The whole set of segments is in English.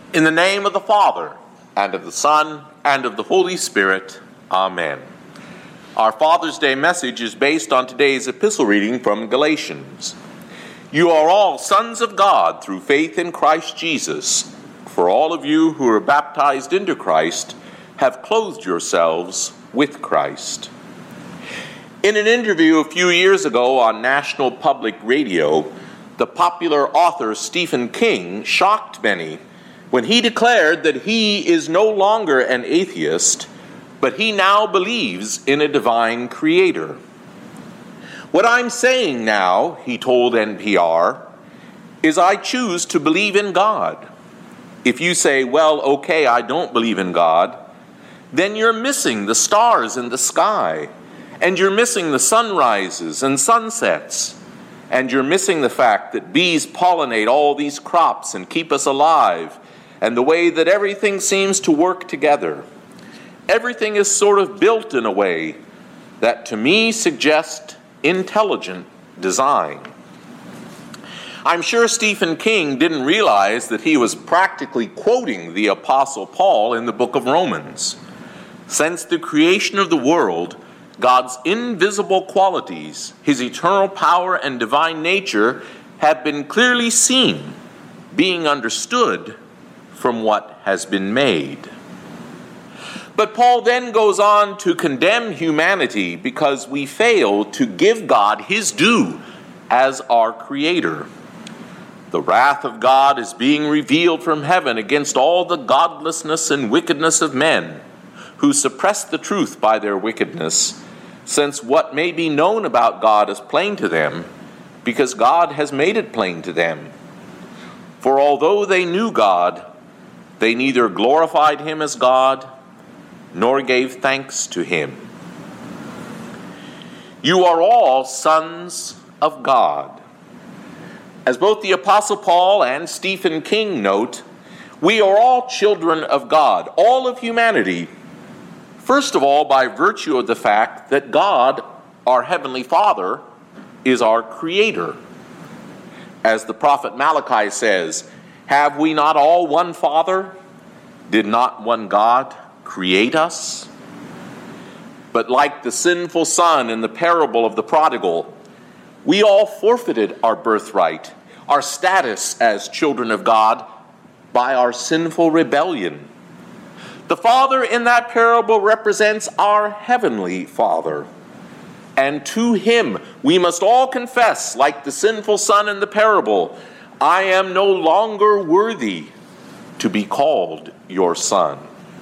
In the name of the Father, and of the Son, and of the Holy Spirit. Amen. Our Father's Day message is based on today's epistle reading from Galatians. You are all sons of God through faith in Christ Jesus. For all of you who are baptized into Christ have clothed yourselves with Christ. In an interview a few years ago on National Public Radio, the popular author Stephen King shocked many when he declared that he is no longer an atheist, but he now believes in a divine creator. What I'm saying now, he told NPR, is I choose to believe in God. If you say, well, okay, I don't believe in God, then you're missing the stars in the sky, and you're missing the sunrises and sunsets, and you're missing the fact that bees pollinate all these crops and keep us alive, and the way that everything seems to work together. Everything is sort of built in a way that to me suggests intelligent design. I'm sure Stephen King didn't realize that he was practically quoting the Apostle Paul in the book of Romans. Since the creation of the world, God's invisible qualities, his eternal power and divine nature, have been clearly seen, being understood from what has been made. But Paul then goes on to condemn humanity because we fail to give God his due as our creator. The wrath of God is being revealed from heaven against all the godlessness and wickedness of men who suppress the truth by their wickedness, since what may be known about God is plain to them, because God has made it plain to them. For although they knew God, they neither glorified him as God, nor gave thanks to him. You are all sons of God. As both the Apostle Paul and Stephen King note, we are all children of God, all of humanity, first of all by virtue of the fact that God, our Heavenly Father, is our Creator. As the prophet Malachi says, have we not all one Father? Did not one God create us? But like the sinful son in the parable of the prodigal, we all forfeited our birthright, our status as children of God, by our sinful rebellion. The Father in that parable represents our Heavenly Father. And to him we must all confess, like the sinful son in the parable, I am no longer worthy to be called your son.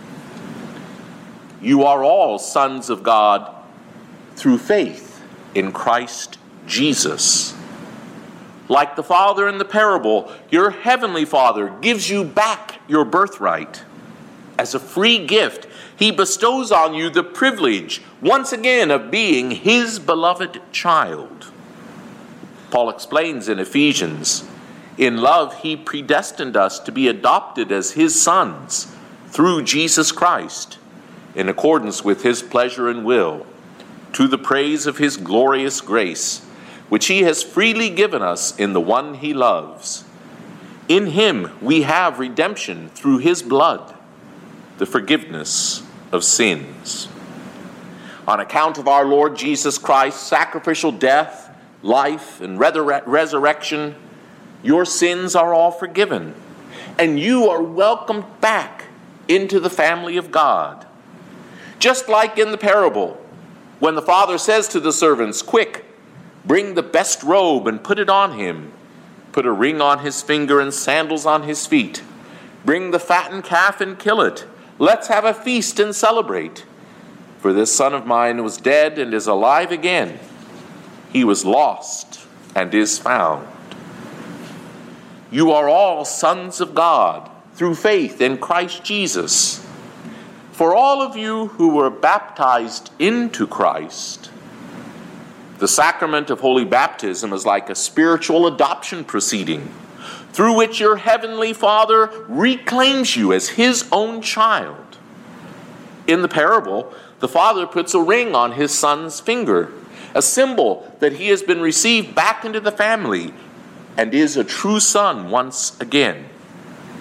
You are all sons of God through faith in Christ Jesus. Like the father in the parable, your heavenly Father gives you back your birthright. As a free gift, he bestows on you the privilege, once again, of being his beloved child. Paul explains in Ephesians, in love, he predestined us to be adopted as his sons through Jesus Christ, in accordance with his pleasure and will, to the praise of his glorious grace, which he has freely given us in the one he loves. In him we have redemption through his blood, the forgiveness of sins. On account of our Lord Jesus Christ's sacrificial death, life, and resurrection, your sins are all forgiven, and you are welcomed back into the family of God. Just like in the parable, when the father says to the servants, quick, bring the best robe and put it on him. Put a ring on his finger and sandals on his feet. Bring the fattened calf and kill it. Let's have a feast and celebrate. For this son of mine was dead and is alive again. He was lost and is found. You are all sons of God through faith in Christ Jesus. For all of you who were baptized into Christ, the sacrament of holy baptism is like a spiritual adoption proceeding through which your heavenly Father reclaims you as his own child. In the parable, the father puts a ring on his son's finger, a symbol that he has been received back into the family and is a true son once again.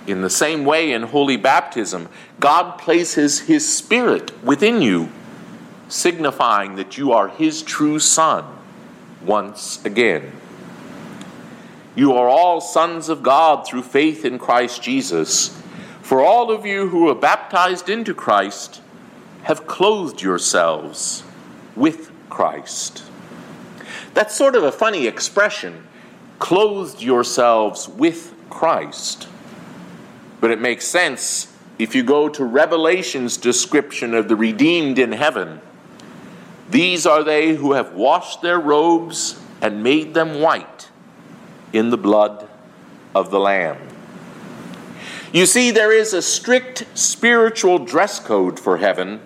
In the same way, in holy baptism, God places his Spirit within you, signifying that you are his true son once again. You are all sons of God through faith in Christ Jesus. For all of you who are baptized into Christ have clothed yourselves with Christ. That's sort of a funny expression, clothed yourselves with Christ. But it makes sense if you go to Revelation's description of the redeemed in heaven. These are they who have washed their robes and made them white in the blood of the Lamb. You see, there is a strict spiritual dress code for heaven.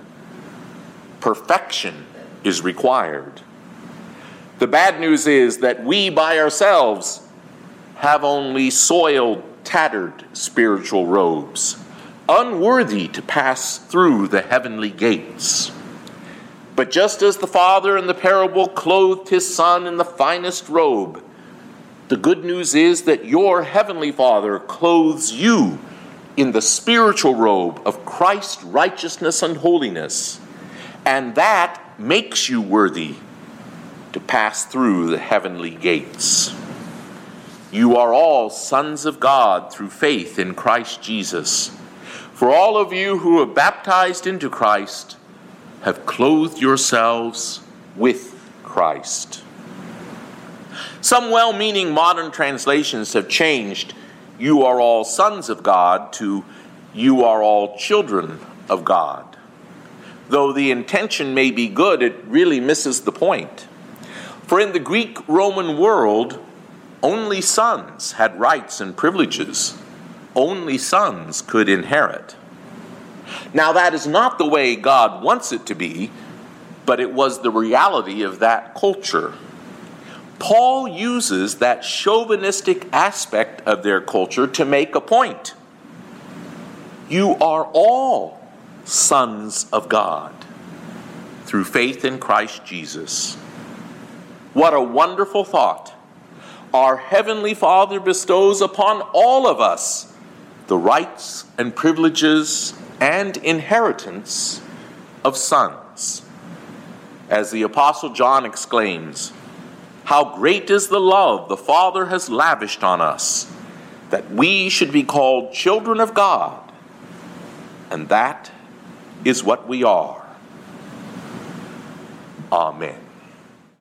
Perfection is required. The bad news is that we by ourselves have only soiled, tattered spiritual robes, unworthy to pass through the heavenly gates. But just as the Father in the parable clothed his Son in the finest robe, the good news is that your heavenly Father clothes you in the spiritual robe of Christ's righteousness and holiness, and that makes you worthy to pass through the heavenly gates. You are all sons of God through faith in Christ Jesus. For all of you who are baptized into Christ have clothed yourselves with Christ. Some well-meaning modern translations have changed "you are all sons of God" to "you are all children of God." Though the intention may be good, it really misses the point. For in the Greek-Roman world, only sons had rights and privileges. Only sons could inherit. Now, that is not the way God wants it to be, but it was the reality of that culture. Paul uses that chauvinistic aspect of their culture to make a point. You are all sons of God through faith in Christ Jesus. What a wonderful thought. Our Heavenly Father bestows upon all of us the rights and privileges and inheritance of sons. As the Apostle John exclaims, "How great is the love the Father has lavished on us, that we should be called children of God, and that is what we are." Amen.